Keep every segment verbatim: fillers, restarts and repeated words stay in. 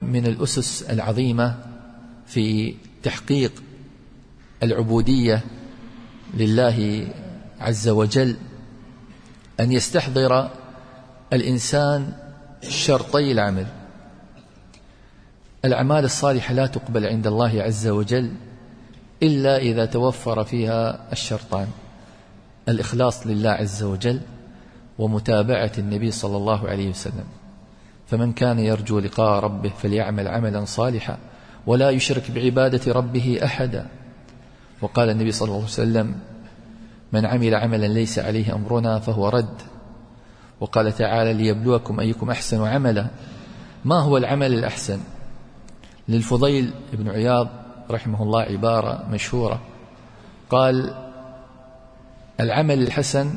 من الأسس العظيمة في تحقيق العبودية لله عز وجل أن يستحضر الإنسان شرطي العمل. الأعمال الصالحة لا تقبل عند الله عز وجل إلا إذا توفر فيها الشرطان: الإخلاص لله عز وجل ومتابعة النبي صلى الله عليه وسلم. فمن كان يرجو لقاء ربه فليعمل عملا صالحا ولا يشرك بعبادة ربه أحدا. وقال النبي صلى الله عليه وسلم: من عمل عملا ليس عليه أمرنا فهو رد. وقال تعالى: ليبلوكم أيكم أحسن عملا. ما هو العمل الأحسن؟ للفضيل بن عياض رحمه الله عبارة مشهورة، قال: العمل الحسن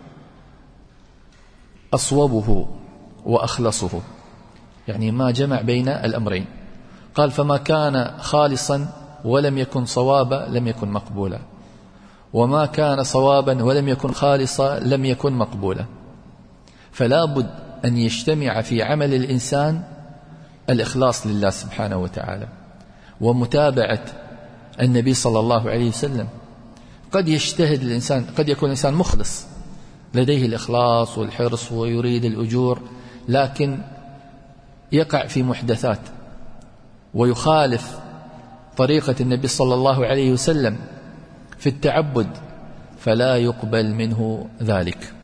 أصوبه وأخلصه، يعني ما جمع بين الأمرين. قال: فما كان خالصا ولم يكن صوابا لم يكن مقبولا، وما كان صوابا ولم يكن خالصا لم يكن مقبولا. فلا بد أن يجتمع في عمل الإنسان الإخلاص لله سبحانه وتعالى ومتابعة النبي صلى الله عليه وسلم. قد يجتهد الإنسان، قد يكون الإنسان مخلص لديه الإخلاص والحرص ويريد الأجور، لكن يقع في محدثات ويخالف طريقة النبي صلى الله عليه وسلم في التعبد، فلا يقبل منه ذلك.